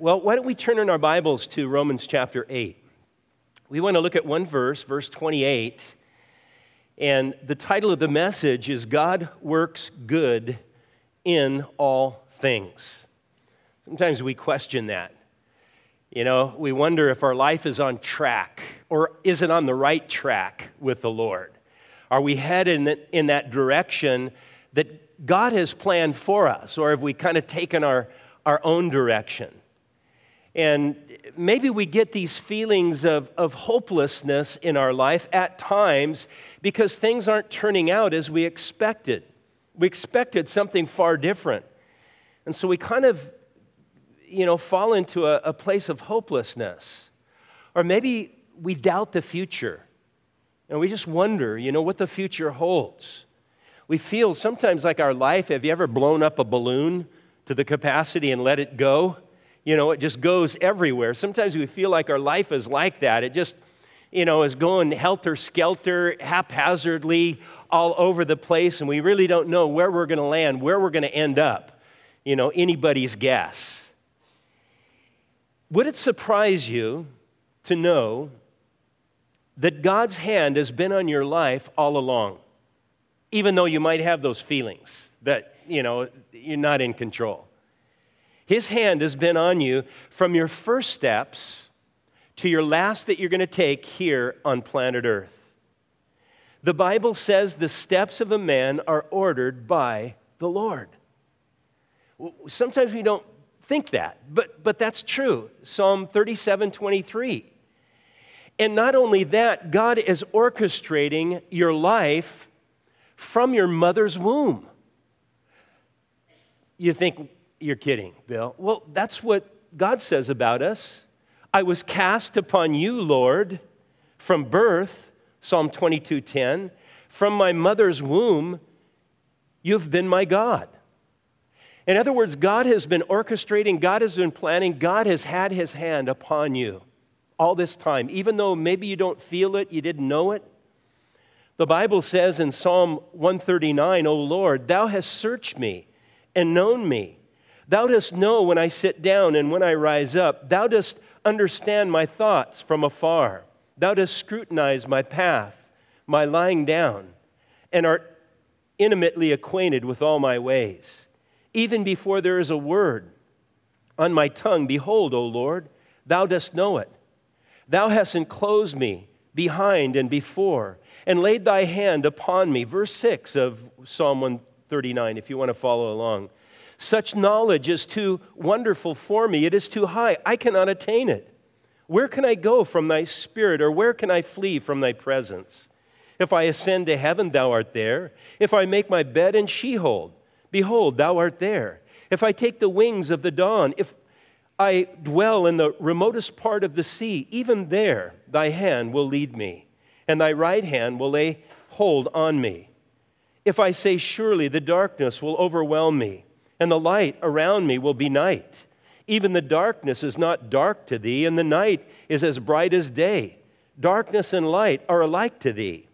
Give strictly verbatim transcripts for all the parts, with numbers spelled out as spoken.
Well, why don't we turn in our Bibles to Romans chapter eight? We want to look at one verse, verse twenty-eight, and the title of the message is God Works Good in All Things. Sometimes we question that. You know, we wonder if our life is on track or is it on the right track with the Lord? Are we headed in, in that direction that God has planned for us, or have we kind of taken our, our own direction? And maybe we get these feelings of, of hopelessness in our life at times because things aren't turning out as we expected. We expected something far different. And so we kind of, you know, fall into a, a place of hopelessness. Or maybe we doubt the future. And we just wonder, you know, what the future holds. We feel sometimes like our life, have you ever blown up a balloon to the capacity and let it go? You know, it just goes everywhere. Sometimes we feel like our life is like that. It just, you know, is going helter-skelter, haphazardly all over the place, and we really don't know where we're going to land, where we're going to end up. You know, anybody's guess. Would it surprise you to know that God's hand has been on your life all along, even though you might have those feelings that, you know, you're not in control? His hand has been on you from your first steps to your last that you're going to take here on planet Earth. The Bible says the steps of a man are ordered by the Lord. Sometimes we don't think that, but, but that's true. Psalm thirty-seven twenty-three. And not only that, God is orchestrating your life from your mother's womb. You think, you're kidding, Bill. Well, that's what God says about us. I was cast upon you, Lord, from birth, Psalm twenty-two ten. From my mother's womb, you've been my God. In other words, God has been orchestrating, God has been planning, God has had his hand upon you all this time. Even though maybe you don't feel it, you didn't know it. The Bible says in Psalm one thirty-nine, O Lord, thou hast searched me and known me. Thou dost know when I sit down and when I rise up. Thou dost understand my thoughts from afar. Thou dost scrutinize my path, my lying down, and art intimately acquainted with all my ways. Even before there is a word on my tongue, behold, O Lord, thou dost know it. Thou hast enclosed me behind and before, and laid thy hand upon me. Verse six of Psalm one thirty-nine, if you want to follow along. Such knowledge is too wonderful for me. It is too high. I cannot attain it. Where can I go from thy spirit, or where can I flee from thy presence? If I ascend to heaven, thou art there. If I make my bed in Sheol, behold, thou art there. If I take the wings of the dawn, if I dwell in the remotest part of the sea, even there thy hand will lead me, and thy right hand will lay hold on me. If I say, surely the darkness will overwhelm me, and the light around me will be night. Even the darkness is not dark to thee, and the night is as bright as day. Darkness and light are alike to thee.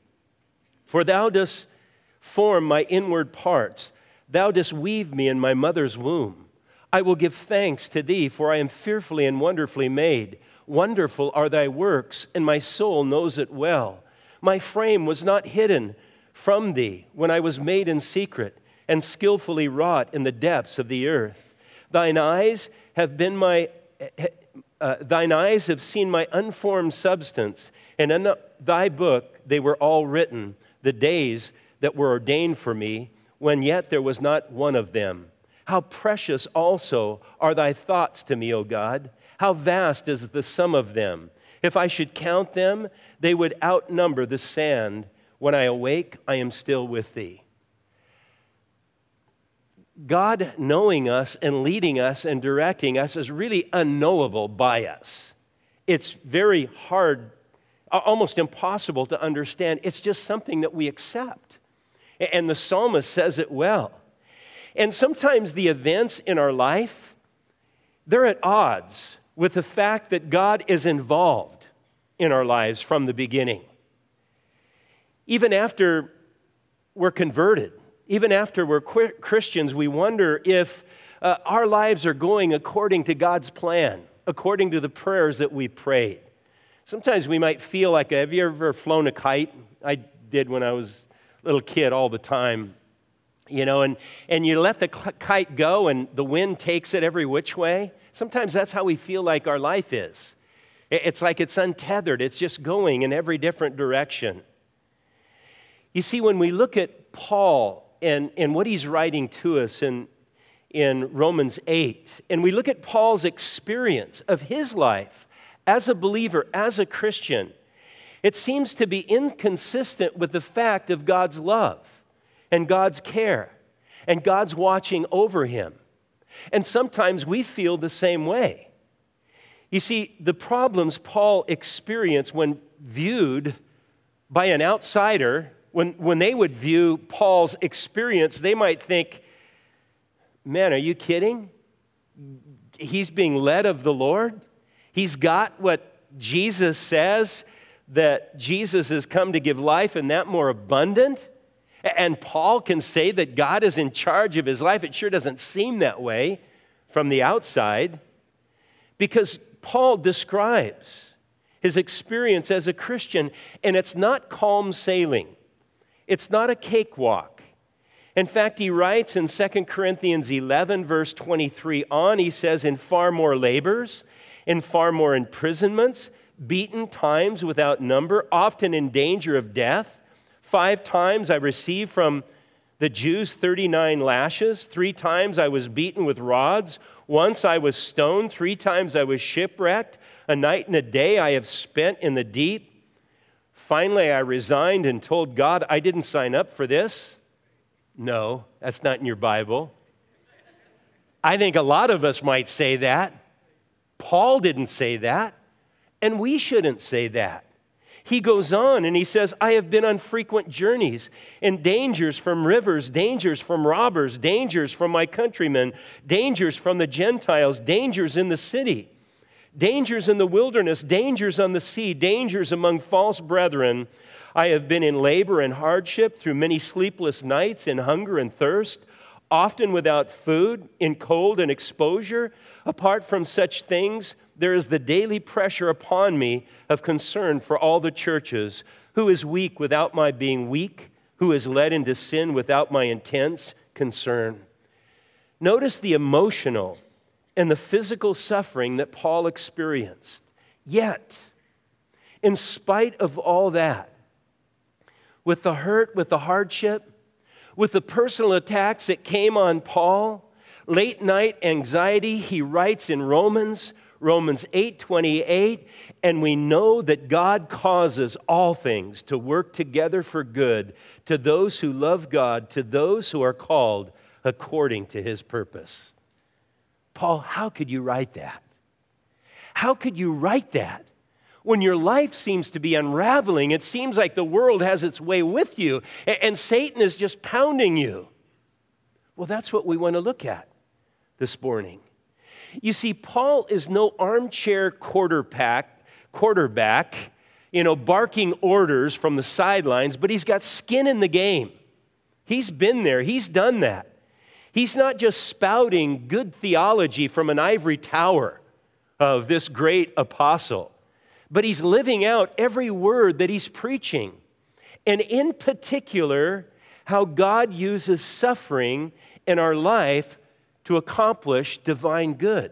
For thou dost form my inward parts. Thou dost weave me in my mother's womb. I will give thanks to thee, for I am fearfully and wonderfully made. Wonderful are thy works, and my soul knows it well. My frame was not hidden from thee when I was made in secret, and skillfully wrought in the depths of the earth. Thine eyes have been my, uh, thine eyes have seen my unformed substance, and in thy book they were all written, the days that were ordained for me, when yet there was not one of them. How precious also are thy thoughts to me, O God! How vast is the sum of them! If I should count them, they would outnumber the sand. When I awake, I am still with thee. God knowing us and leading us and directing us is really unknowable by us. It's very hard, almost impossible to understand. It's just something that we accept. And the psalmist says it well. And sometimes the events in our life, they're at odds with the fact that God is involved in our lives from the beginning. Even after we're converted, even after we're Christians, we wonder if uh, our lives are going according to God's plan, according to the prayers that we prayed. Sometimes we might feel like, have you ever flown a kite? I did when I was a little kid all the time. You know, and, and you let the kite go and the wind takes it every which way. Sometimes that's how we feel like our life is. It's like it's untethered. It's just going in every different direction. You see, when we look at Paul and, and what he's writing to us in, in Romans eight, and we look at Paul's experience of his life as a believer, as a Christian, it seems to be inconsistent with the fact of God's love and God's care and God's watching over him. And sometimes we feel the same way. You see, the problems Paul experienced when viewed by an outsider, when, when they would view Paul's experience, they might think, man, are you kidding? He's being led of the Lord. He's got what Jesus says, that Jesus has come to give life and that more abundant. And Paul can say that God is in charge of his life. It sure doesn't seem that way from the outside, because Paul describes his experience as a Christian, and it's not calm sailing. It's not a cakewalk. In fact, he writes in Second Corinthians eleven, verse twenty-three on, he says, in far more labors, in far more imprisonments, beaten times without number, often in danger of death. Five times I received from the Jews thirty-nine lashes. Three times I was beaten with rods. Once I was stoned. Three times I was shipwrecked. A night and a day I have spent in the deep. Finally, I resigned and told God I didn't sign up for this. No, that's not in your Bible. I think a lot of us might say that. Paul didn't say that, and we shouldn't say that. He goes on and he says, I have been on frequent journeys and dangers from rivers, dangers from robbers, dangers from my countrymen, dangers from the Gentiles, dangers in the city, dangers in the wilderness, dangers on the sea, dangers among false brethren. I have been in labor and hardship through many sleepless nights, in hunger and thirst, often without food, in cold and exposure. Apart from such things, there is the daily pressure upon me of concern for all the churches. Who is weak without my being weak? Who is led into sin without my intense concern? Notice the emotional and the physical suffering that Paul experienced. Yet, in spite of all that, with the hurt, with the hardship, with the personal attacks that came on Paul, late night anxiety, he writes in Romans, Romans eight twenty-eight, and we know that God causes all things to work together for good to those who love God, to those who are called according to his purpose. Paul, how could you write that? How could you write that when your life seems to be unraveling? It seems like the world has its way with you and Satan is just pounding you. Well, that's what we want to look at this morning. You see, Paul is no armchair quarterback, quarterback, you know, barking orders from the sidelines, but he's got skin in the game. He's been there. He's done that. He's not just spouting good theology from an ivory tower of this great apostle, but he's living out every word that he's preaching. And in particular, how God uses suffering in our life to accomplish divine good.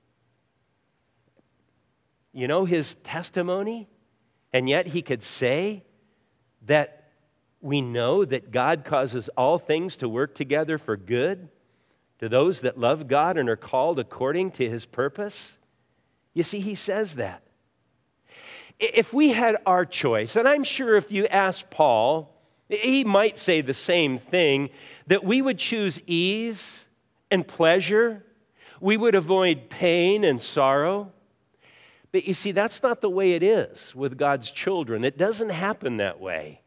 You know his testimony? And yet he could say that we know that God causes all things to work together for good to those that love God and are called according to his purpose. You see, he says that. If we had our choice, and I'm sure if you asked Paul, he might say the same thing, that we would choose ease and pleasure. We would avoid pain and sorrow. But you see, that's not the way it is with God's children. It doesn't happen that way.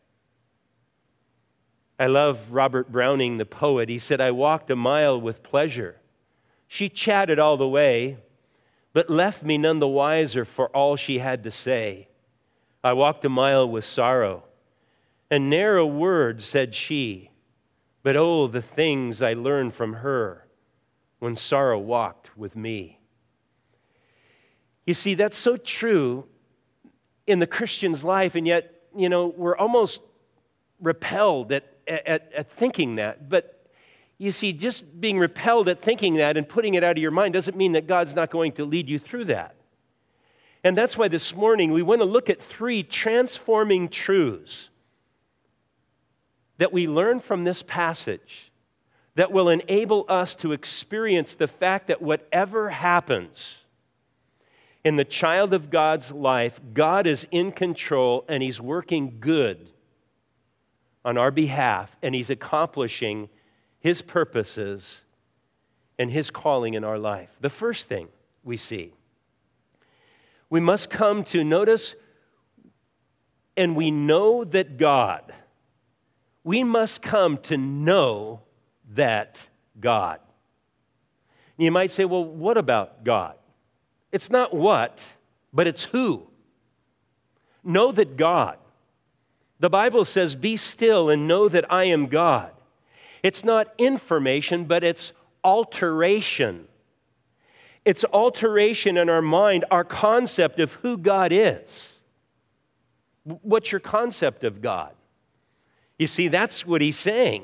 I love Robert Browning, the poet. He said, I walked a mile with pleasure. She chatted all the way, but left me none the wiser for all she had to say. I walked a mile with sorrow, and ne'er a word said she, but oh, the things I learned from her. when sorrow walked with me. You see, that's so true in the Christian's life, and yet, you know, we're almost repelled at, at, at thinking that. But you see, just being repelled at thinking that and putting it out of your mind doesn't mean that God's not going to lead you through that. And that's why this morning we want to look at three transforming truths that we learn from this passage that will enable us to experience the fact that whatever happens in the child of God's life, God is in control and He's working good on our behalf, and He's accomplishing His purposes and His calling in our life. The first thing we see, we must come to notice, and we know that God, we must come to know that God. You might say, well, what about God? It's not what, but it's who. Know that God. The Bible says, be still and know that I am God. It's not information, but it's alteration. It's alteration in our mind, our concept of who God is. What's your concept of God? You see, that's what he's saying.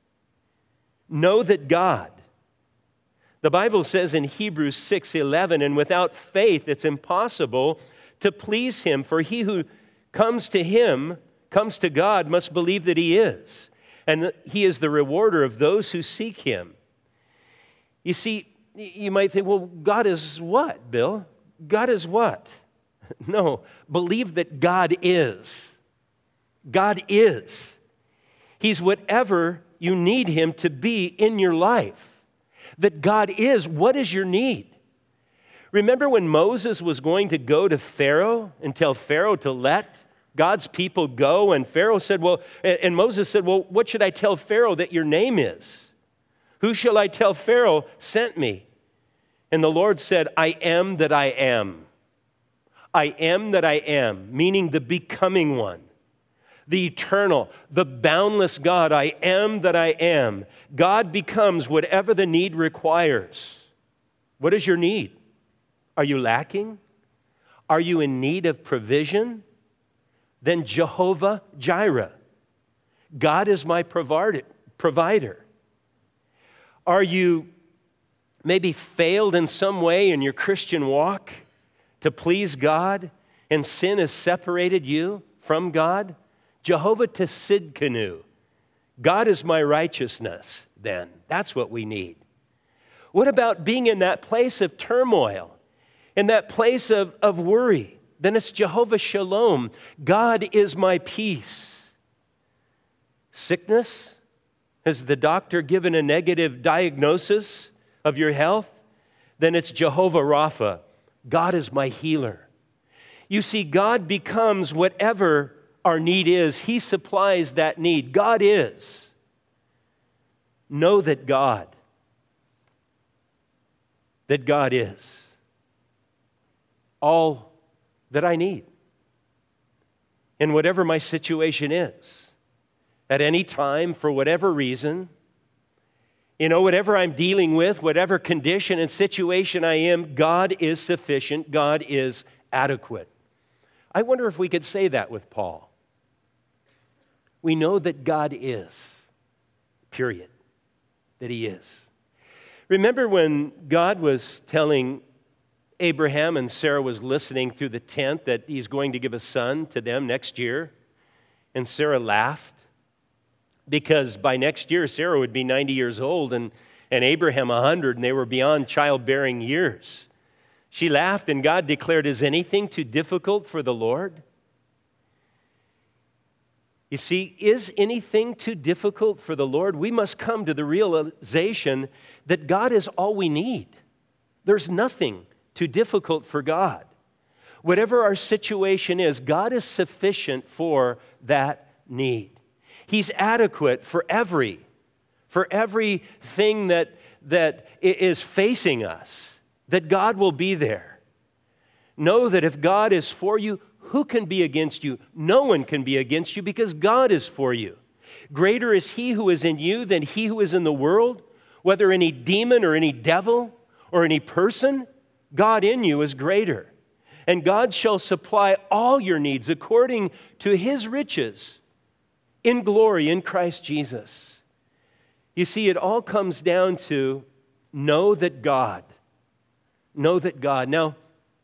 Know that God. The Bible says in Hebrews six eleven, and without faith it's impossible to please Him, for he who comes to Him, comes to God, must believe that He is, and that He is the rewarder of those who seek Him. You see, you might think, well, God is what, Bill? God is what? No, believe that God is. God is. He's whatever you need Him to be in your life. That God is. What is your need? Remember when Moses was going to go to Pharaoh and tell Pharaoh to let God's people go? And Pharaoh said, well, and Moses said, well, what should I tell Pharaoh that your name is? Who shall I tell Pharaoh sent me? And the Lord said, I am that I am. I am that I am, meaning the becoming one. The eternal, the boundless God, I am that I am. God becomes whatever the need requires. What is your need? Are you lacking? Are you in need of provision? Then Jehovah Jireh. God is my provider. Are you maybe failed in some way in your Christian walk to please God, and sin has separated you from God? Jehovah Tsidkenu. God is my righteousness, then. That's what we need. What about being in that place of turmoil, in that place of, of worry? Then it's Jehovah Shalom. God is my peace. Sickness? Has the doctor given a negative diagnosis of your health? Then it's Jehovah Rapha. God is my healer. You see, God becomes whatever our need is. He supplies that need. God is. Know that God, that God is all that I need. And whatever my situation is, at any time, for whatever reason, you know, whatever I'm dealing with, whatever condition and situation I am, God is sufficient. God is adequate. I wonder if we could say that with Paul. We know that God is, period, that He is. Remember when God was telling Abraham and Sarah was listening through the tent that He's going to give a son to them next year? And Sarah laughed because by next year Sarah would be ninety years old and, and Abraham one hundred, and they were beyond childbearing years. She laughed, and God declared, is anything too difficult for the Lord? You see, is anything too difficult for the Lord? We must come to the realization that God is all we need. There's nothing too difficult for God. Whatever our situation is, God is sufficient for that need. He's adequate for every, for everything that, that is facing us, that God will be there. Know that if God is for you, who can be against you? No one can be against you because God is for you. Greater is He who is in you than he who is in the world. Whether any demon or any devil or any person, God in you is greater. And God shall supply all your needs according to His riches in glory in Christ Jesus. You see, it all comes down to know that God. Know that God. Now,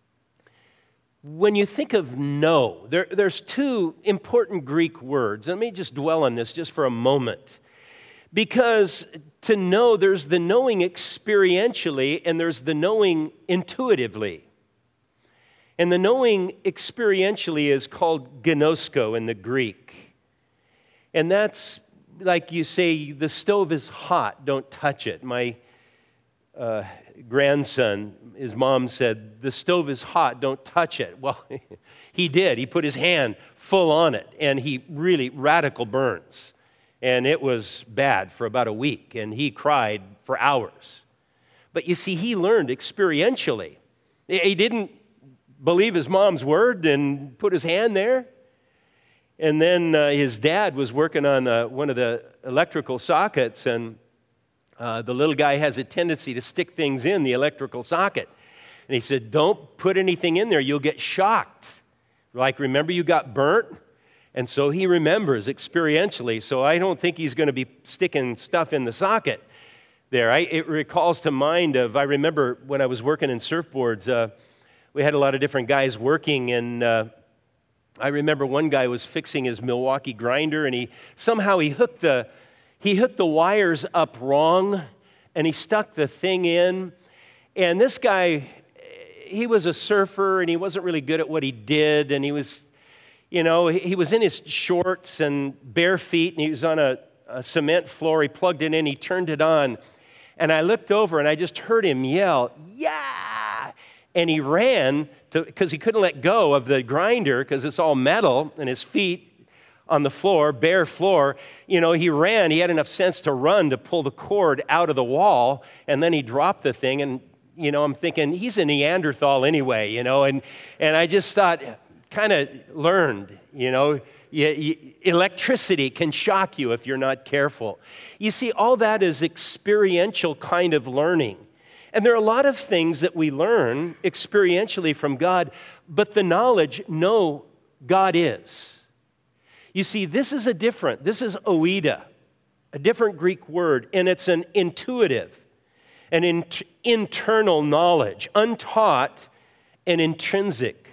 when you think of know, there, there's two important Greek words. Let me just dwell on this just for a moment. Because to know, there's the knowing experientially and there's the knowing intuitively. And the knowing experientially is called gnosko in the Greek. And that's like you say, the stove is hot, don't touch it. My uh, grandson, his mom said, the stove is hot, don't touch it. Well, he did. He put his hand full on it, and he really radical burns. And it was bad for about a week, and he cried for hours. But you see, he learned experientially. He didn't believe his mom's word and put his hand there. And then uh, his dad was working on uh, one of the electrical sockets, and uh, the little guy has a tendency to stick things in the electrical socket. And he said, don't put anything in there, you'll get shocked. Like, remember you got burnt? And so he remembers experientially, so I don't think he's going to be sticking stuff in the socket there. I, it recalls to mind of, I remember when I was working in surfboards, uh, we had a lot of different guys working, and uh, I remember one guy was fixing his Milwaukee grinder, and he somehow he hooked the he hooked the wires up wrong, and he stuck the thing in. And this guy, he was a surfer, and he wasn't really good at what he did, and he was, you know, he was in his shorts and bare feet, and he was on a, a cement floor. He plugged it in, he turned it on, and I looked over, and I just heard him yell, "Yeah!" And he ran because he couldn't let go of the grinder because it's all metal, and his feet on the floor, bare floor. You know, he ran. He had enough sense to run to pull the cord out of the wall, and then he dropped the thing. And, you know, I'm thinking, he's a Neanderthal anyway, you know. And, and I just thought, kind of learned, you know, you, you, electricity can shock you if you're not careful. You see, all that is experiential kind of learning. And there are a lot of things that we learn experientially from God, but the knowledge, no, God is. You see, this is a different, this is oida, a different Greek word, and it's an intuitive, an in- internal knowledge, untaught and intrinsic.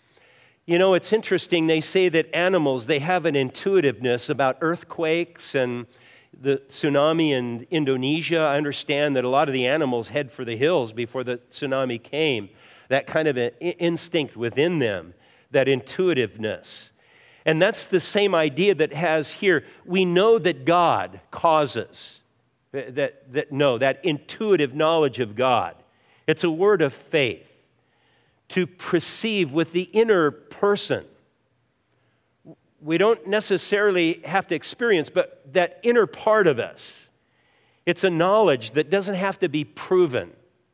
You know, it's interesting, they say that animals, they have an intuitiveness about earthquakes and the tsunami in Indonesia. I understand that a lot of the animals head for the hills before the tsunami came. That kind of an instinct within them, that intuitiveness. And that's the same idea that has here. We know that God causes, that, that no, that intuitive knowledge of God. It's a word of faith, to perceive with the inner person. We don't necessarily have to experience, but that inner part of us, it's a knowledge that doesn't have to be proven,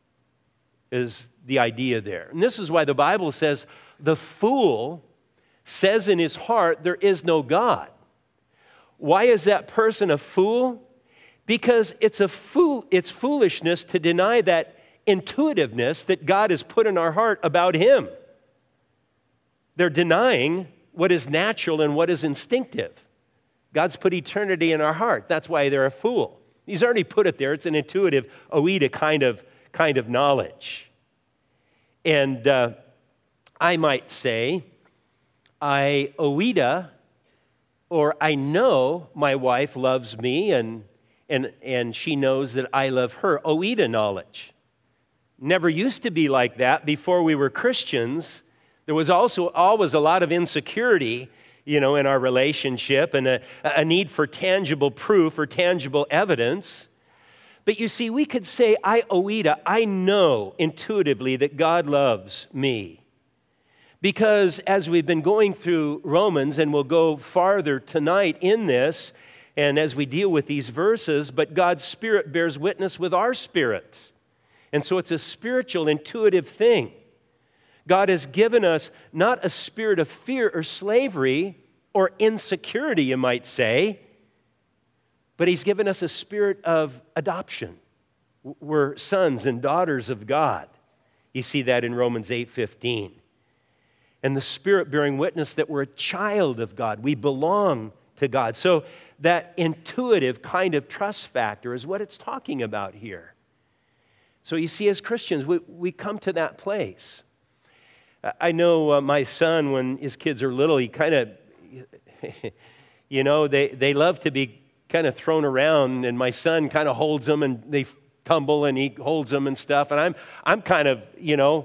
is the idea there. And this is why the Bible says, the fool says in his heart, there is no God. Why is that person a fool? Because it's a fool, it's foolishness to deny that intuitiveness that God has put in our heart about Him. They're denying what is natural and what is instinctive. God's put eternity in our heart. That's why they're a fool. He's already put it there. It's an intuitive, oida kind of, kind of knowledge. And uh, I might say, I oida, or I know my wife loves me and, and, and she knows that I love her. Oida knowledge. Never used to be like that before we were Christians. There was also always a lot of insecurity, you know, in our relationship and a, a need for tangible proof or tangible evidence. But you see, we could say, I, oida, I know intuitively that God loves me. Because as we've been going through Romans, and we'll go farther tonight in this, and as we deal with these verses, but God's Spirit bears witness with our spirits. And so it's a spiritual, intuitive thing. God has given us not a spirit of fear or slavery or insecurity, you might say, but He's given us a spirit of adoption, We're sons and daughters of God. You see that in Romans eight fifteen. And the Spirit bearing witness that we're a child of God. We belong to God. So that intuitive kind of trust factor is what it's talking about here. So you see, as Christians, we, we come to that place. I know uh, my son, when his kids are little, he kind of, you know, they, they love to be kind of thrown around, and my son kind of holds them, and they tumble, and he holds them and stuff, and I'm, I'm kind of, you know,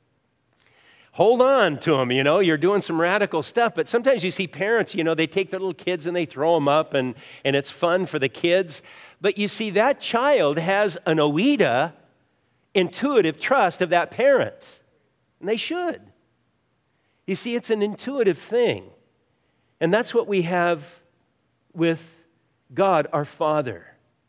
hold on to them, you know, you're doing some radical stuff. But sometimes you see parents, you know, they take their little kids and they throw them up, and, and it's fun for the kids. But you see, that child has an oida, intuitive trust of that parent. And they should. You see, it's an intuitive thing. And that's what we have with God, our Father.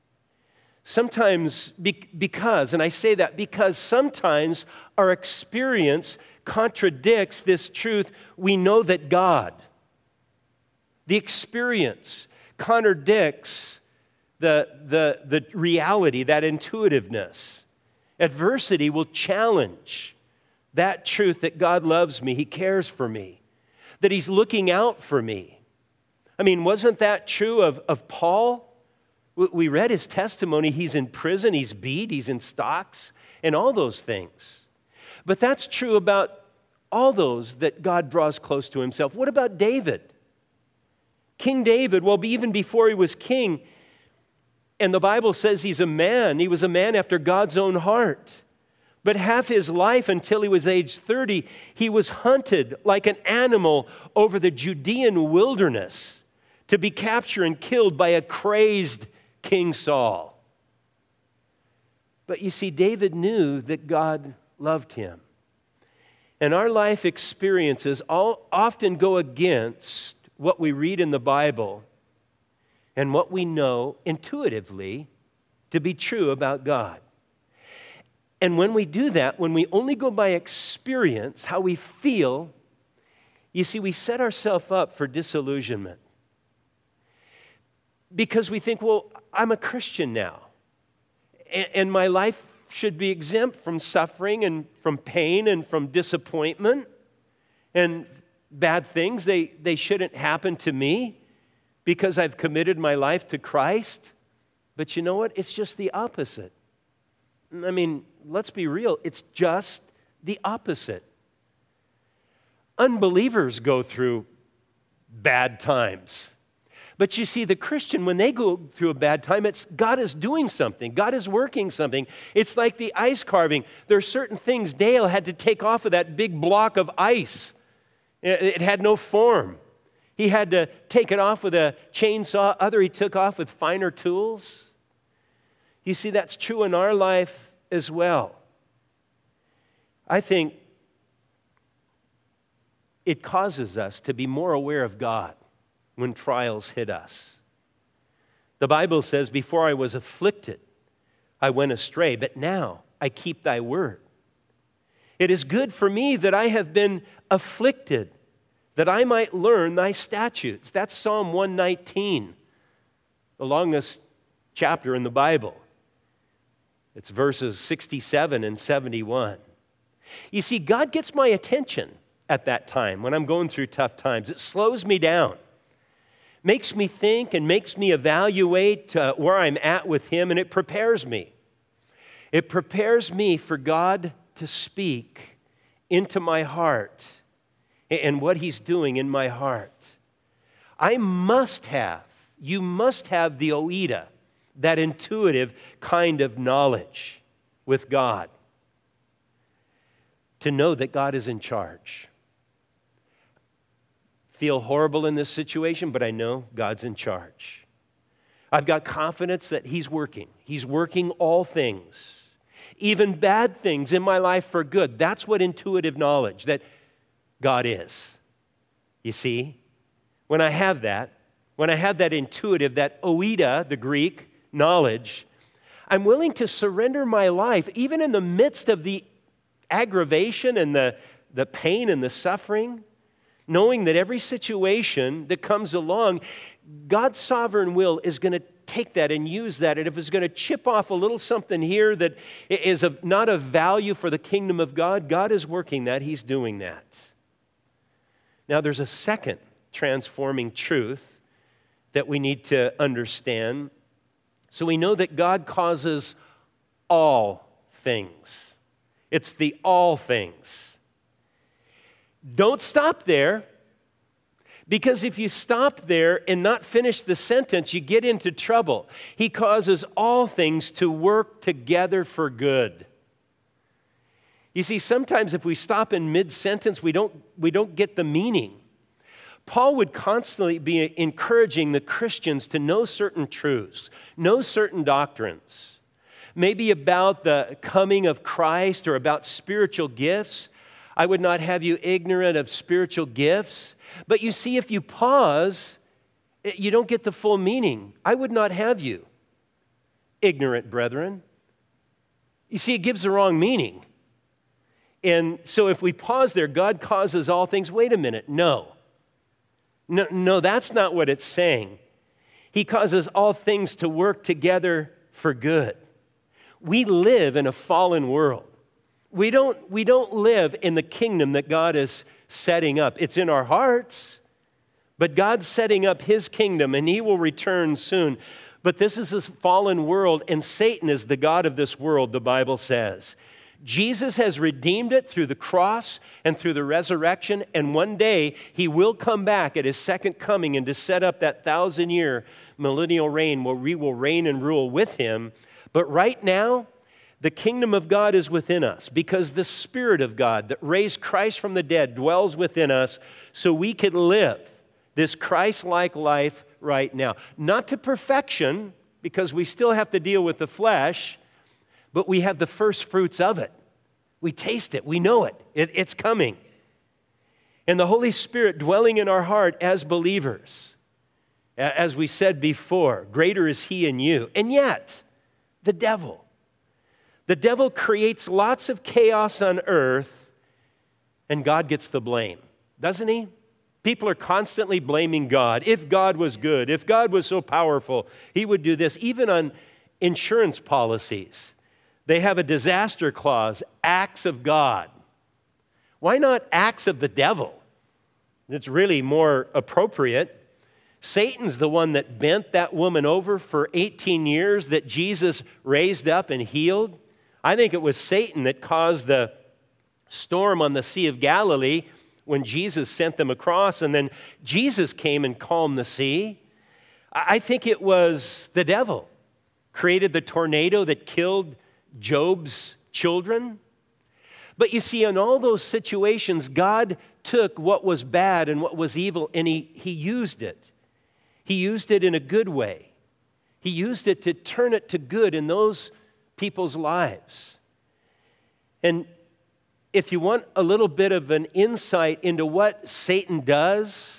Sometimes, because, and I say that because sometimes our experience contradicts this truth, we know that God, the experience, contradicts the, the, the reality, that intuitiveness. Adversity will challenge that truth that God loves me, He cares for me, that He's looking out for me. I mean, wasn't that true of, of Paul? We read his testimony. He's in prison, he's beat, he's in stocks, and all those things. But that's true about all those that God draws close to Himself. What about David? King David, well, even before he was king, and the Bible says he's a man, he was a man after God's own heart. But half his life, until he was age thirty, he was hunted like an animal over the Judean wilderness to be captured and killed by a crazed King Saul. But you see, David knew that God loved him. And our life experiences all often go against what we read in the Bible and what we know intuitively to be true about God. And when we do that, when we only go by experience, how we feel, you see, we set ourselves up for disillusionment. Because we think, well, I'm a Christian now, and my life should be exempt from suffering and from pain and from disappointment and bad things. They, they shouldn't happen to me because I've committed my life to Christ. But you know what? It's just the opposite. I mean, let's be real. It's just the opposite. Unbelievers go through bad times. But you see, the Christian, when they go through a bad time, it's God is doing something. God is working something. It's like the ice carving. There are certain things Dale had to take off of that big block of ice. It had no form. He had to take it off with a chainsaw. Other he took off with finer tools. You see, that's true in our life as well. I think it causes us to be more aware of God when trials hit us. The Bible says, before I was afflicted, I went astray, but now I keep thy word. It is good for me that I have been afflicted, that I might learn thy statutes. That's Psalm one nineteen, the longest chapter in the Bible. It's verses sixty-seven and seventy-one. You see, God gets my attention at that time when I'm going through tough times. It slows me down, makes me think and makes me evaluate uh, where I'm at with Him, and it prepares me. It prepares me for God to speak into my heart and what He's doing in my heart. I must have, you must have the oida, that intuitive kind of knowledge with God, to know that God is in charge. Feel horrible in this situation, but I know God's in charge. I've got confidence that He's working. He's working all things, even bad things in my life for good. That's what intuitive knowledge, that God is. You see, when I have that, when I have that intuitive, that oida, the Greek, knowledge, I'm willing to surrender my life, even in the midst of the aggravation and the, the pain and the suffering, knowing that every situation that comes along, God's sovereign will is going to take that and use that, and if it's going to chip off a little something here that is of, not of value for the kingdom of God, God is working that. He's doing that. Now, there's a second transforming truth that we need to understand. So we know that God causes all things. It's the all things. Don't stop there, because if you stop there and not finish the sentence, you get into trouble. He causes all things to work together for good. You see, sometimes if we stop in mid-sentence, we don't, we don't get the meaning. Paul would constantly be encouraging the Christians to know certain truths, know certain doctrines, maybe about the coming of Christ or about spiritual gifts. I would not have you ignorant of spiritual gifts. But you see, if you pause, you don't get the full meaning. I would not have you ignorant, brethren. You see, it gives the wrong meaning. And so if we pause there, God causes all things. Wait a minute, no. No, no, that's not what it's saying. He causes all things to work together for good. We live in a fallen world. We don't, we don't live in the kingdom that God is setting up. It's in our hearts, but God's setting up His kingdom, and He will return soon. But this is a fallen world, and Satan is the god of this world, the Bible says. Jesus has redeemed it through the cross and through the resurrection, and one day He will come back at His second coming and to set up that thousand-year millennial reign where we will reign and rule with Him. But right now, the kingdom of God is within us because the Spirit of God that raised Christ from the dead dwells within us so we can live this Christ-like life right now. Not to perfection, because we still have to deal with the flesh, but we have the first fruits of it. We taste it. We know it. it it's coming. And the Holy Spirit dwelling in our heart as believers. As we said before, greater is He in you. And yet, the devil. The devil creates lots of chaos on earth, and God gets the blame, doesn't he? People are constantly blaming God. If God was good, if God was so powerful, He would do this. Even on insurance policies, they have a disaster clause, acts of God. Why not acts of the devil? It's really more appropriate. Satan's the one that bent that woman over for eighteen years that Jesus raised up and healed. I think it was Satan that caused the storm on the Sea of Galilee when Jesus sent them across, and then Jesus came and calmed the sea. I think it was the devil created the tornado that killed Job's children. But you see, in all those situations, God took what was bad and what was evil, and he, he used it. He used it in a good way. He used it to turn it to good in those people's lives. And if you want a little bit of an insight into what Satan does,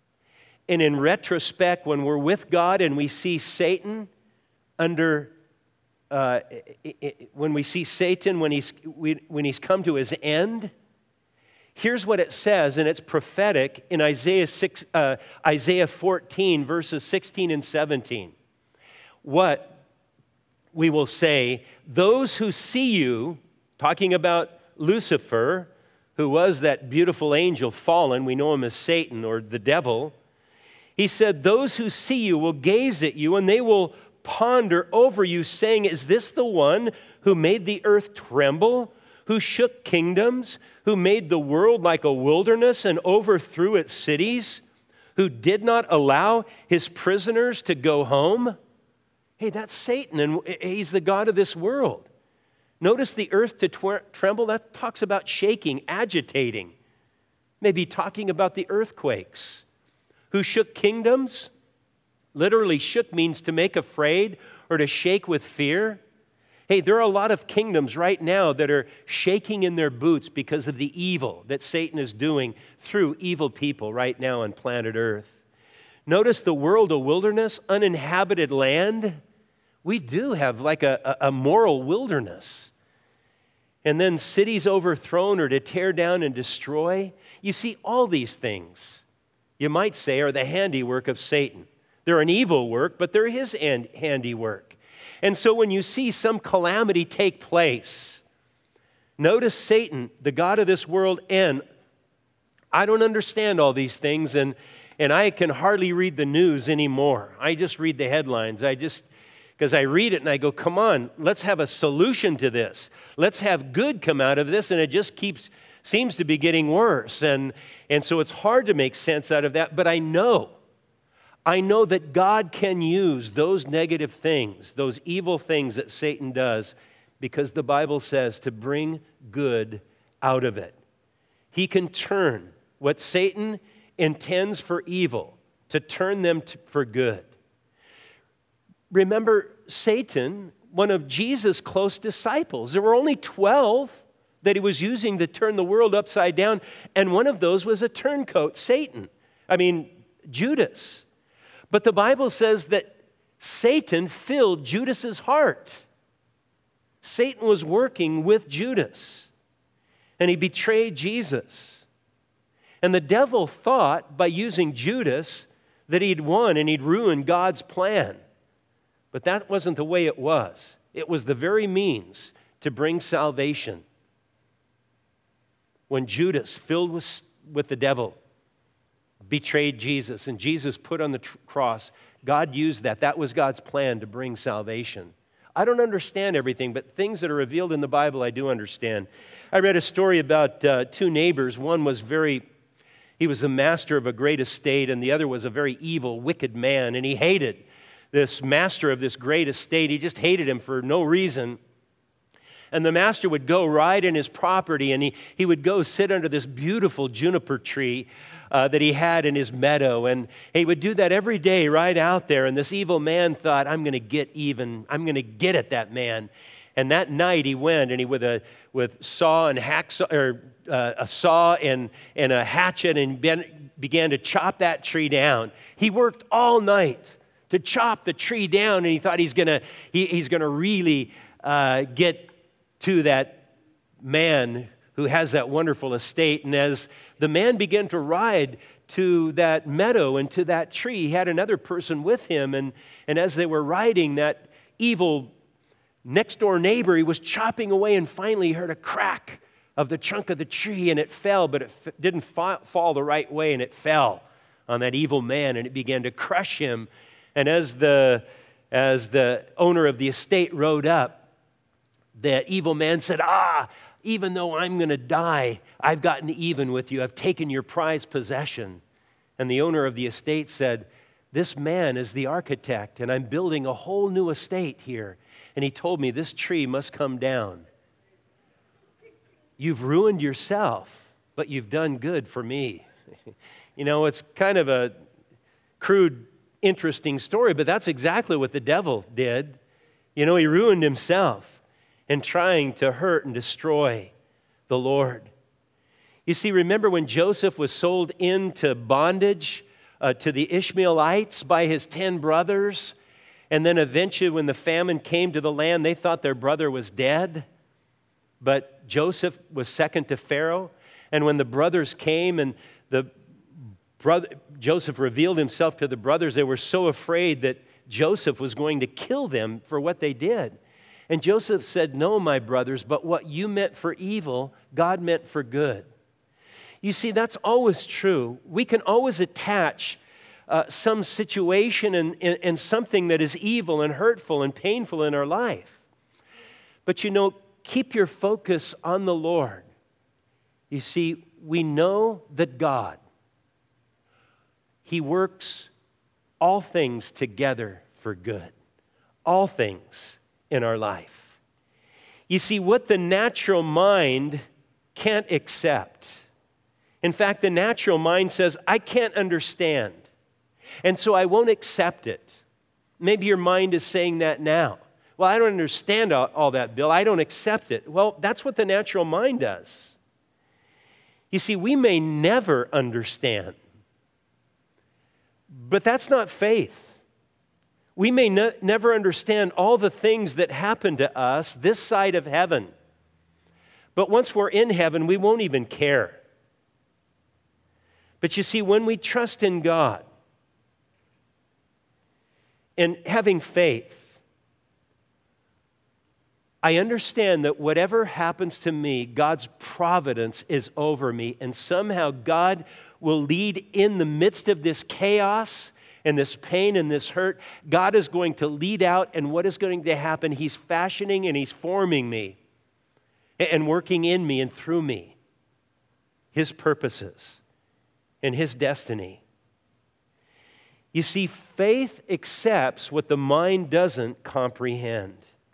and in retrospect, when we're with God and we see Satan under, uh, when we see Satan when he's when he's come to his end, here's what it says, and it's prophetic in Isaiah six, uh, Isaiah fourteen, verses sixteen and seventeen. What we will say, those who see you, talking about Lucifer, who was that beautiful angel fallen, we know him as Satan or the devil. He said, those who see you will gaze at you and they will ponder over you, saying, is this the one who made the earth tremble, who shook kingdoms, who made the world like a wilderness and overthrew its cities, who did not allow His prisoners to go home? Hey, that's Satan, and he's the god of this world. Notice the earth to twer- tremble. That talks about shaking, agitating. Maybe talking about the earthquakes. Who shook kingdoms? Literally, shook means to make afraid or to shake with fear. Hey, there are a lot of kingdoms right now that are shaking in their boots because of the evil that Satan is doing through evil people right now on planet Earth. Notice the world a wilderness, uninhabited land. We do have like a, a moral wilderness. And then cities overthrown or to tear down and destroy. You see, all these things, you might say, are the handiwork of Satan. They're an evil work, but they're his handiwork. And so when you see some calamity take place, notice Satan, the god of this world, and I don't understand all these things, and, and I can hardly read the news anymore. I just read the headlines. I just, because I read it and I go, come on, let's have a solution to this. Let's have good come out of this, and it just keeps, seems to be getting worse. And, and so it's hard to make sense out of that, but I know, I know that God can use those negative things, those evil things that Satan does, because the Bible says to bring good out of it. He can turn what Satan intends for evil, to turn them to, for good. Remember, Satan, one of Jesus' close disciples, there were only twelve that he was using to turn the world upside down, and one of those was a turncoat, Satan. I mean, Judas. But the Bible says that Satan filled Judas's heart. Satan was working with Judas, and he betrayed Jesus. And the devil thought by using Judas that he'd won and he'd ruined God's plan. But that wasn't the way it was. It was the very means to bring salvation. When Judas, filled with, with the devil, betrayed Jesus, and Jesus put on the tr- cross, God used that. That was God's plan to bring salvation. I don't understand everything, but things that are revealed in the Bible, I do understand. I read a story about uh, two neighbors. One was very, he was the master of a great estate, and the other was a very evil, wicked man, and he hated this master of this great estate. He just hated him for no reason. And the master would go ride in his property, and he, he would go sit under this beautiful juniper tree uh, that he had in his meadow. And he would do that every day right out there. And this evil man thought, I'm going to get even. I'm going to get at that man. And that night he went, and he with a with saw and hacksaw, or uh, a saw and, and a hatchet, and ben, began to chop that tree down. He worked all night to chop the tree down, and he thought he's going to he, he's going to really uh, get to that man who has that wonderful estate. And as the man began to ride to that meadow and to that tree, he had another person with him. And, and as they were riding, that evil next-door neighbor, he was chopping away, and finally he heard a crack of the trunk of the tree, and it fell, but it f- didn't fa- fall the right way, and it fell on that evil man, and it began to crush him. And as the, as the owner of the estate rode up, the evil man said, ah, even though I'm going to die, I've gotten even with you. I've taken your prized possession. And the owner of the estate said, this man is the architect, and I'm building a whole new estate here. And he told me this tree must come down. You've ruined yourself, but you've done good for me. You know, it's kind of a crude, interesting story, but that's exactly what the devil did. You know, he ruined himself and trying to hurt and destroy the Lord. You see, remember when Joseph was sold into bondage uh, to the Ishmaelites by his ten brothers, and then eventually when the famine came to the land, they thought their brother was dead, but Joseph was second to Pharaoh, and when the brothers came and the brother, Joseph revealed himself to the brothers, they were so afraid that Joseph was going to kill them for what they did. And Joseph said, no, my brothers, but what you meant for evil, God meant for good. You see, that's always true. We can always attach uh, some situation and, and, and something that is evil and hurtful and painful in our life. But you know, keep your focus on the Lord. You see, we know that God, He works all things together for good. All things in our life. You see, what the natural mind can't accept. In fact, the natural mind says, I can't understand, and so I won't accept it. Maybe your mind is saying that now. Well, I don't understand all, all that, Bill. I don't accept it. Well, that's what the natural mind does. You see, we may never understand, but that's not faith. We may ne- never understand all the things that happen to us this side of heaven. But once we're in heaven, we won't even care. But you see, when we trust in God, And having faith, I understand that whatever happens to me, God's providence is over me, and somehow God will lead in the midst of this chaos and this pain and this hurt. God is going to lead out, and what is going to happen? He's fashioning and He's forming me and working in me and through me His purposes and His destiny. You see, faith accepts what the mind doesn't comprehend,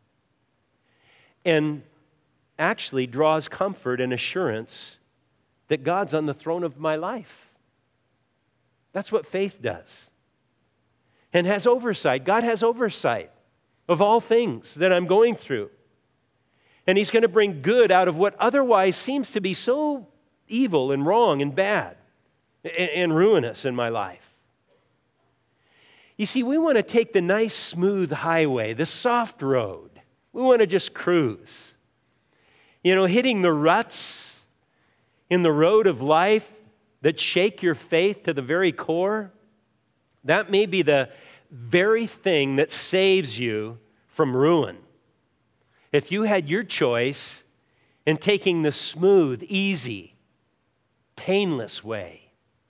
and actually draws comfort and assurance that God's on the throne of my life. That's what faith does. And has oversight. God has oversight of all things that I'm going through. And He's going to bring good out of what otherwise seems to be so evil and wrong and bad and ruinous in my life. You see, we want to take the nice, smooth highway, the soft road. We want to just cruise. You know, hitting the ruts in the road of life that shake your faith to the very core. That may be the very thing that saves you from ruin. If you had your choice in taking the smooth, easy, painless way,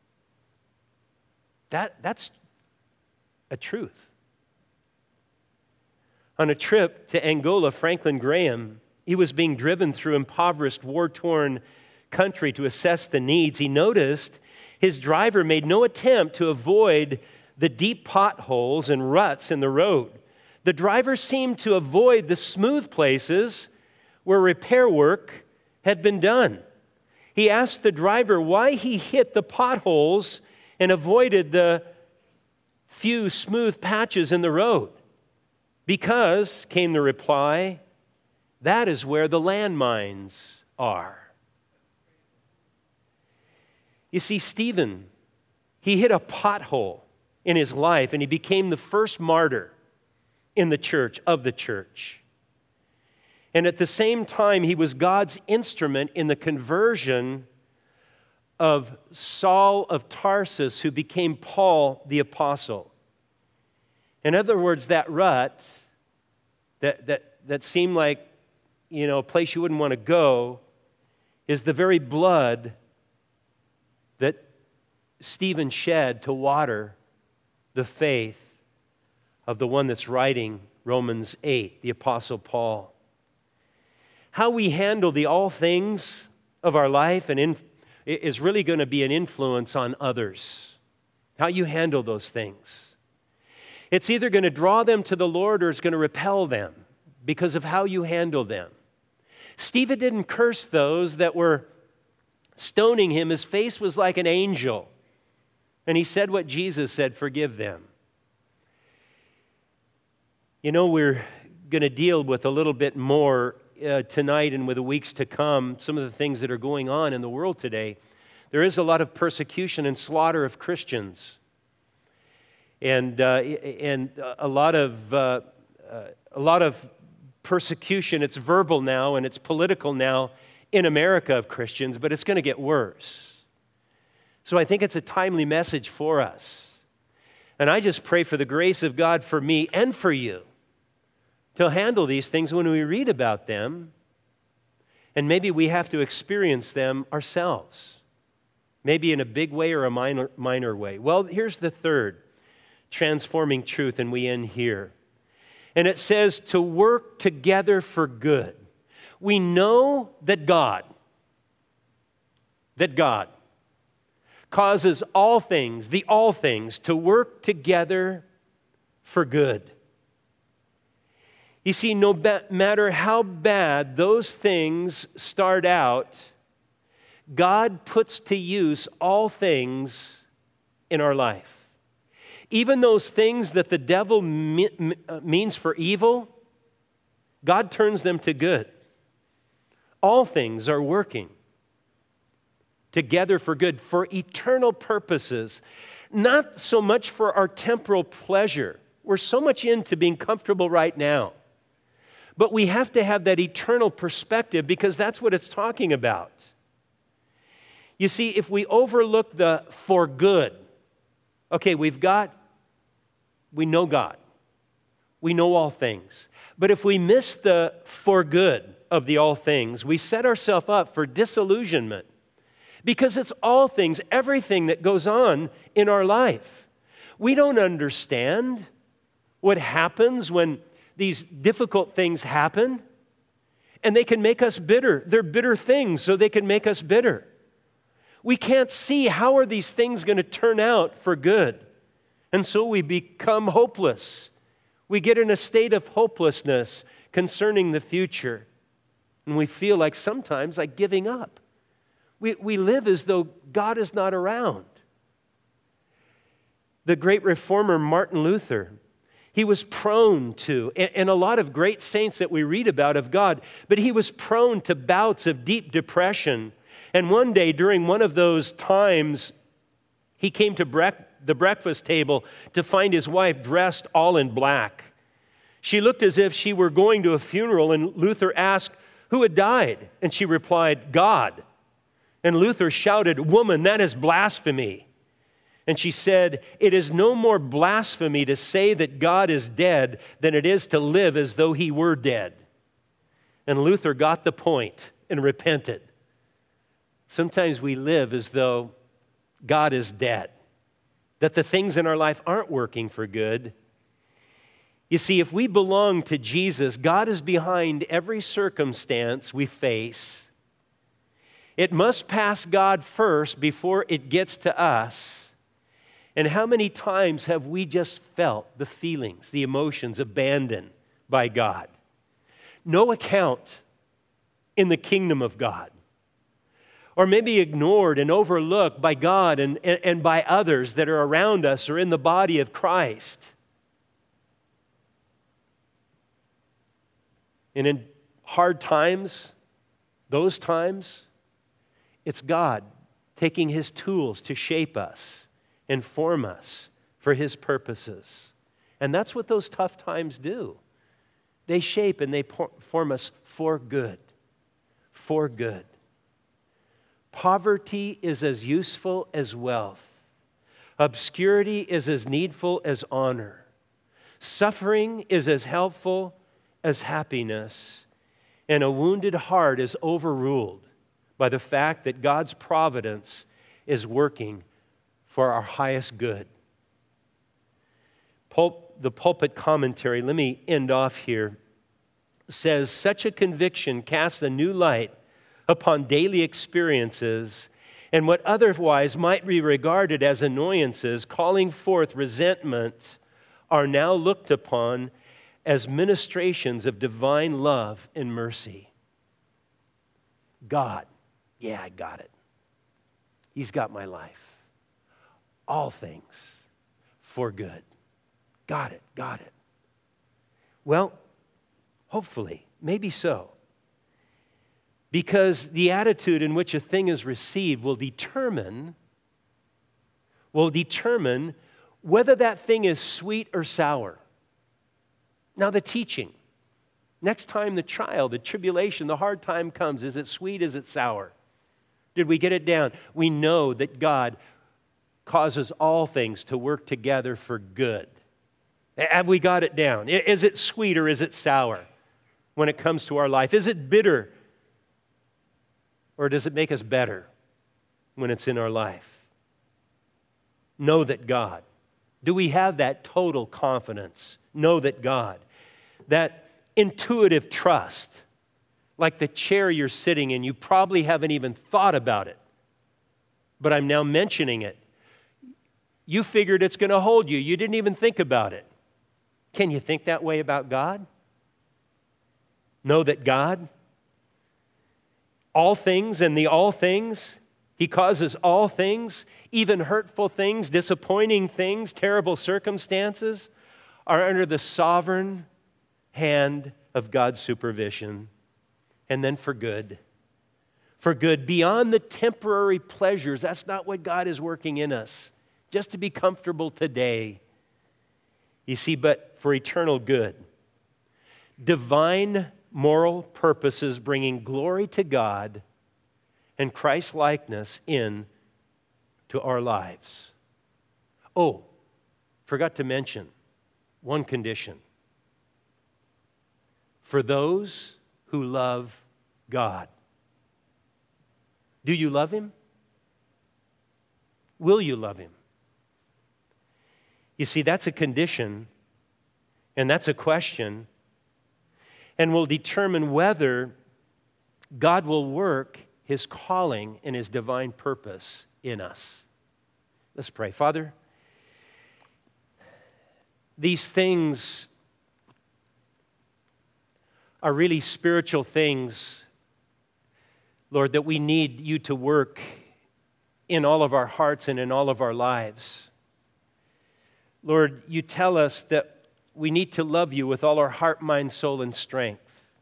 that, that's a truth. On a trip to Angola, Franklin Graham, he was being driven through impoverished, war-torn country to assess the needs. He noticed his driver made no attempt to avoid the deep potholes and ruts in the road. The driver seemed to avoid the smooth places where repair work had been done. He asked the driver why he hit the potholes and avoided the few smooth patches in the road. Because, came the reply, that is where the landmines are. You see, Stephen, he hit a pothole in his life, and he became the first martyr in the church, of the church. And at the same time, he was God's instrument in the conversion of Saul of Tarsus, who became Paul the Apostle. In other words, that rut that, that, that seemed like, you know, a place you wouldn't want to go is the very blood that Stephen shed to water the faith of the one that's writing Romans eight, the Apostle Paul. How we handle the all things of our life and in, is really going to be an influence on others. How you handle those things. It's either going to draw them to the Lord or it's going to repel them because of how you handle them. Stephen didn't curse those that were stoning him. His face was like an angel. And he said what Jesus said, forgive them. You know, we're going to deal with a little bit more uh, tonight and with the weeks to come, some of the things that are going on in the world today. There is a lot of persecution and slaughter of Christians. And, uh, and a lot of uh, uh, a lot of persecution. It's verbal now and it's political now in America of Christians, but it's going to get worse. So I think it's a timely message for us. And I just pray for the grace of God for me and for you to handle these things when we read about them. And maybe we have to experience them ourselves. Maybe in a big way or a minor, minor way. Well, here's the third transforming truth, and we end here. And it says to work together for good. We know that God, that God causes all things, the all things, to work together for good. You see, no matter how bad those things start out, God puts to use all things in our life. Even those things that the devil me- means for evil, God turns them to good. All things are working together for good, for eternal purposes, not so much for our temporal pleasure. We're so much into being comfortable right now. But we have to have that eternal perspective because that's what it's talking about. You see, if we overlook the for good, okay, we've got, we know God. We know all things. But if we miss the for good of the all things, we set ourselves up for disillusionment because it's all things, everything that goes on in our life. We don't understand what happens when these difficult things happen, and they can make us bitter. They're bitter things, so they can make us bitter. We can't see how are these things going to turn out for good, and so we become hopeless. We get in a state of hopelessness concerning the future, and we feel like sometimes like giving up. We, we live as though God is not around. The great reformer Martin Luther, he was prone to, and, and a lot of great saints that we read about of God, but he was prone to bouts of deep depression. And one day during one of those times, he came to brec- the breakfast table to find his wife dressed all in black. She looked as if she were going to a funeral, and Luther asked who had died, and she replied, God. And Luther shouted, "Woman, that is blasphemy." And she said, "It is no more blasphemy to say that God is dead than it is to live as though he were dead." And Luther got the point and repented. Sometimes we live as though God is dead, that the things in our life aren't working for good. You see, if we belong to Jesus, God is behind every circumstance we face. It must pass God first before it gets to us. And how many times have we just felt the feelings, the emotions abandoned by God? No account in the kingdom of God. Or maybe ignored and overlooked by God and, and, and by others that are around us or in the body of Christ. And in hard times, those times, it's God taking his tools to shape us and form us for his purposes. And that's what those tough times do. They shape and they form us for good. For good. Poverty is as useful as wealth. Obscurity is as needful as honor. Suffering is as helpful as happiness. And a wounded heart is overruled by the fact that God's providence is working for our highest good. Pul- the pulpit commentary, let me end off here, says, such a conviction casts a new light upon daily experiences and what otherwise might be regarded as annoyances, calling forth resentment, are now looked upon as ministrations of divine love and mercy. God, yeah, I got it. He's got my life. All things for good. Got it, got it. Well, hopefully, maybe so. Because the attitude in which a thing is received will determine, will determine whether that thing is sweet or sour. Now the teaching. Next time the trial, the tribulation, the hard time comes, is it sweet, is it sour? Did we get it down? We know that God causes all things to work together for good. Have we got it down? Is it sweet or is it sour when it comes to our life? Is it bitter or does it make us better when it's in our life? Know that God. Do we have that total confidence? Know that God. That intuitive trust, like the chair you're sitting in, you probably haven't even thought about it, but I'm now mentioning it. You figured it's going to hold you. You didn't even think about it. Can you think that way about God? Know that God, all things and the all things, he causes all things, even hurtful things, disappointing things, terrible circumstances, are under the sovereign hand of God's supervision. And then for good. For good, beyond the temporary pleasures. That's not what God is working in us. Just to be comfortable today. You see, but for eternal good. Divine moral purposes bringing glory to God and Christ's likeness in to our lives. Oh, forgot to mention one condition. for those who love God. Do you love Him? Will you love Him? You see, that's a condition, and that's a question, and will determine whether God will work His calling and His divine purpose in us. Let's pray. Father, these things are really spiritual things, Lord, that we need You to work in all of our hearts and in all of our lives. Lord, You tell us that we need to love You with all our heart, mind, soul, and strength.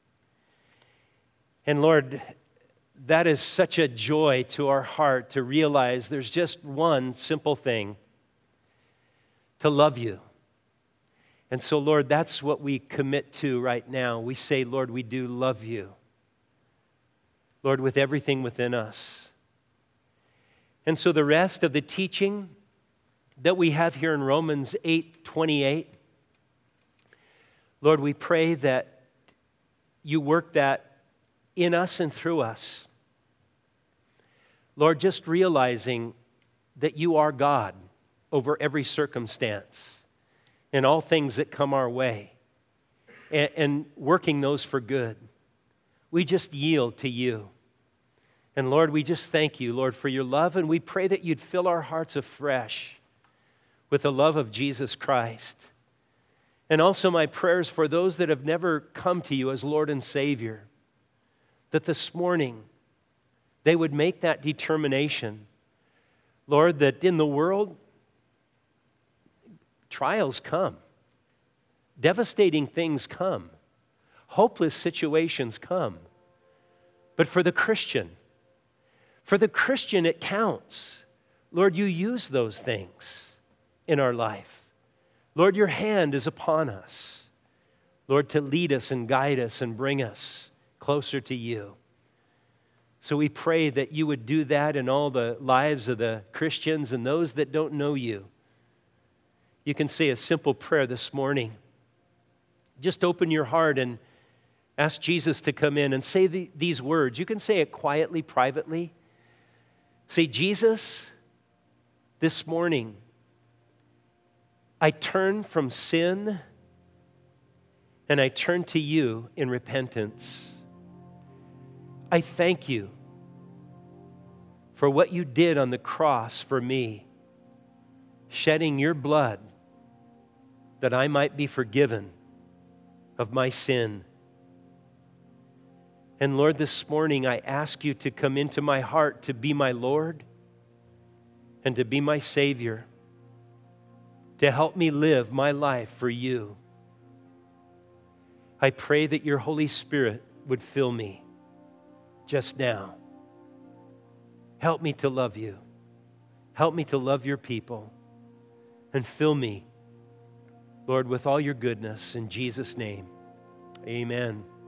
And Lord, that is such a joy to our heart to realize there's just one simple thing: to love You. And so, Lord, that's what we commit to right now. We say, Lord, we do love You. Lord, with everything within us. And so the rest of the teaching that we have here in Romans eight twenty-eight, Lord, we pray that You work that in us and through us. Lord, just realizing that You are God over every circumstance and all things that come our way, and, and working those for good. We just yield to You. And Lord, we just thank You, Lord, for Your love, and we pray that You'd fill our hearts afresh with the love of Jesus Christ. And also my prayers for those that have never come to You as Lord and Savior, that this morning they would make that determination, Lord, that in the world, trials come, devastating things come, hopeless situations come. But for the Christian, for the Christian, it counts. Lord, You use those things in our life. Lord, Your hand is upon us, Lord, to lead us and guide us and bring us closer to You. So we pray that You would do that in all the lives of the Christians and those that don't know You. You can say a simple prayer this morning. Just open your heart and ask Jesus to come in and say the, these words. You can say it quietly, privately. Say, Jesus, this morning, I turn from sin and I turn to You in repentance. I thank You for what You did on the cross for me, shedding Your blood that I might be forgiven of my sin. And Lord, this morning I ask You to come into my heart to be my Lord and to be my Savior, to help me live my life for You. I pray that Your Holy Spirit would fill me just now. Help me to love You. Help me to love Your people. And fill me, Lord, with all Your goodness. In Jesus' name, amen.